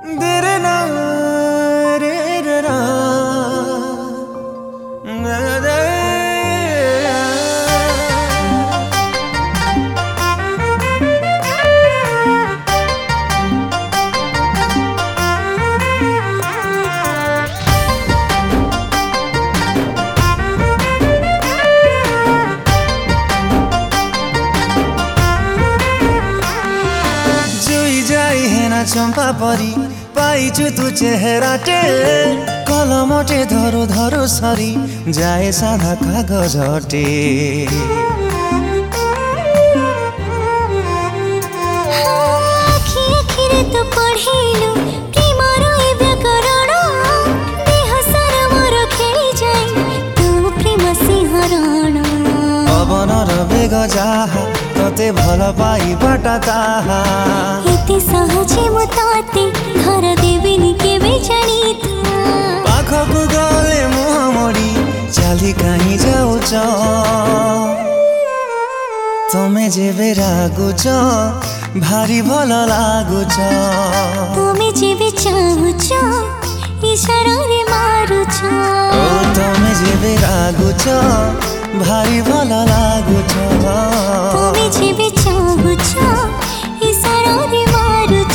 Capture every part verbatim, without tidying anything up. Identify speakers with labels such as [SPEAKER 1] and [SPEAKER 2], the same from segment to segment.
[SPEAKER 1] तेरे ना रे रे रा चंपा परी पाइछु तू चेहराटे कलमटे धरु धरु सरी जाए साधा कागजटे
[SPEAKER 2] आखि आखिरे तो पढ़िलु प्रेमर ए व्याकरण देह सारा मोर खेली जाए तू प्रेम सिंहरण
[SPEAKER 1] पवनर बेग जाहा तते भल पाइबाटा ताहा
[SPEAKER 2] एते सहजे मु ताते घर देबिनी केबे जानी था
[SPEAKER 1] पाखकु गले मुह मोड़ी चाली काहीं जाउछ तमे जेबे रागुछ भारी भल लागुछ
[SPEAKER 2] तमे जेबे चाहुछ इशारा रे मारुछ
[SPEAKER 1] ओ तमे जेबे रागुछ भारी भल लागुछ
[SPEAKER 2] तमे जेबे चाहुछ इशारा रे मारुछ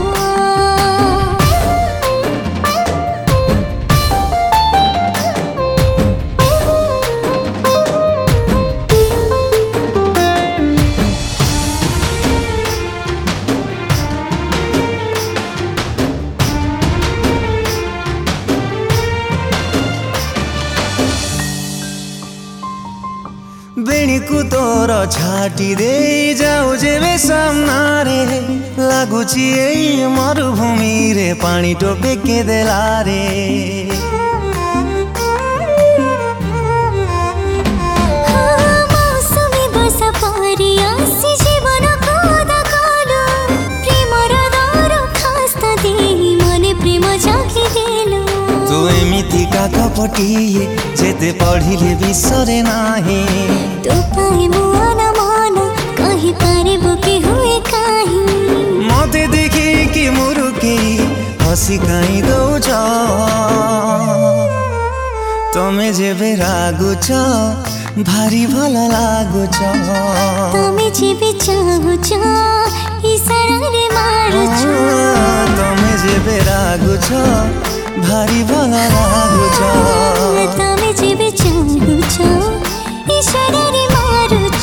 [SPEAKER 1] बेणी को तोर छाटी दे जाऊ जेबे सामना रे लागुची एई मरुभूमि रे पानी टोपे के देला रे
[SPEAKER 2] मौसमी बसा परी आसी जीवन को दकालो प्रेमर दर खास्ता देही मने प्रेम जागी देलो
[SPEAKER 1] तू एमिति का कपटिए जेते पढ़िले बिसरे नाही
[SPEAKER 2] तो पाए मुआना माना कहीं पारे बुके हुए कहीं
[SPEAKER 1] मते देखी कि मुरुके हसी काई दौछ तमे जेबे रागुछ भारी भल लागुछ
[SPEAKER 2] तमे जेबे चाहुछ इशारा रे मारुछ
[SPEAKER 1] तमे जेबे रागुछ भारी भल लागुछ
[SPEAKER 2] तमे जेबे चाहुछ इशारा रे मारुछ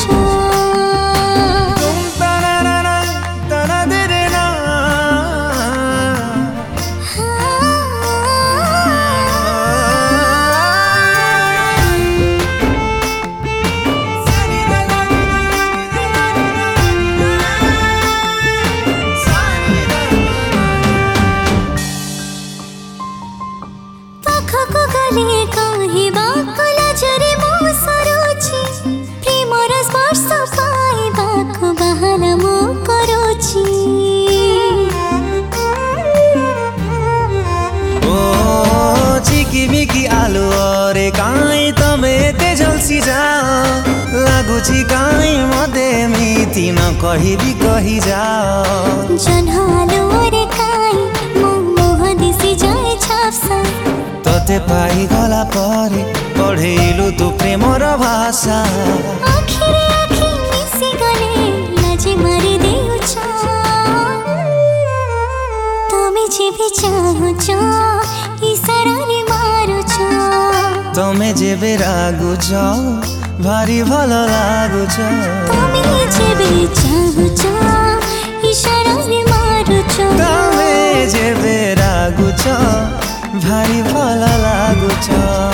[SPEAKER 2] पाखको गले कहिबा कला जरे मो सरुछि प्रेमर स्पर्श पाइबाको बहाना मो करुछि
[SPEAKER 1] ओ चिकिमिकी आलु अरे काई तमे ते जल्सी जा लागुछि काई मदे मिति न कहिबी कहि जा
[SPEAKER 2] जनहालो रे काई मो मोह दिसि जाए छापसा
[SPEAKER 1] तते पाई गला परे पढ़ेलु तू प्रेमर भाषा
[SPEAKER 2] आखिरे आखि मिसि गले लाजे मारि देउछ तमे जेबे चाहुछ इशारा रे मारुछ
[SPEAKER 1] तमे जेबे रागुछ भारी भल लागुछ
[SPEAKER 2] तमे जेबे चाहुछ इशारा रे मारुछ
[SPEAKER 1] तमे जेबे रागुछ भारी भल लागुछ।